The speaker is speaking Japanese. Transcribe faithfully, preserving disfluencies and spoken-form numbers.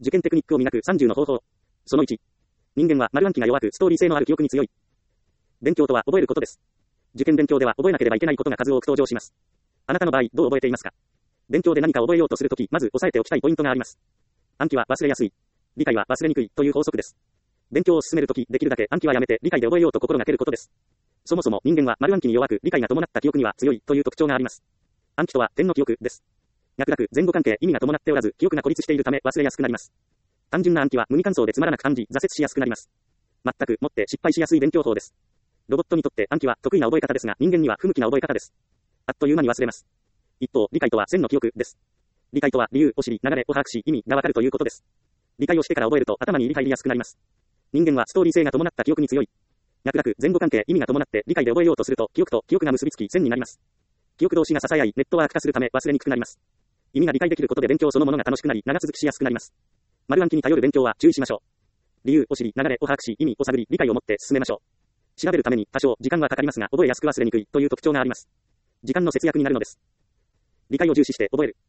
受験テクニックを磨くさんじゅうの方法。そのいち。人間は丸暗記が弱くストーリー性のある記憶に強い。勉強とは覚えることです。受験勉強では覚えなければいけないことが数多く登場します。あなたの場合、どう覚えていますか？勉強で何か覚えようとするとき、まず押さえておきたいポイントがあります。暗記は忘れやすい。理解は忘れにくいという法則です。勉強を進めるとき、できるだけ暗記はやめて理解で覚えようと心がけることです。そもそも人間は丸暗記に弱く理解が伴った記憶には強いという特徴があります。暗記とは点の記憶です。脈絡、前後関係、意味が伴っておらず、記憶が孤立しているため忘れやすくなります。単純な暗記は無味乾燥でつまらなく感じ、挫折しやすくなります。全くもって失敗しやすい勉強法です。ロボットにとって暗記は得意な覚え方ですが、人間には不向きな覚え方です。あっという間に忘れます。一方、理解とは線の記憶です。理解とは理由を知り、流れを把握し、意味がわかるということです。理解をしてから覚えると頭に入り入りやすくなります。人間はストーリー性が伴った記憶に強い。脈絡、前後関係、意味が伴って理解で覚えようとすると、記憶と記憶が結びつき線になります。記憶同士が支え合い、ネットワーク化するため忘れにくくなります。意味が理解できることで勉強そのものが楽しくなり、長続きしやすくなります。丸暗記に頼る勉強は注意しましょう。理由を知り、流れを把握し、意味を探り、理解を持って進めましょう。調べるために多少時間はかかりますが、覚えやすく忘れにくいという特徴があります。時間の節約になるのです。理解を重視して覚える。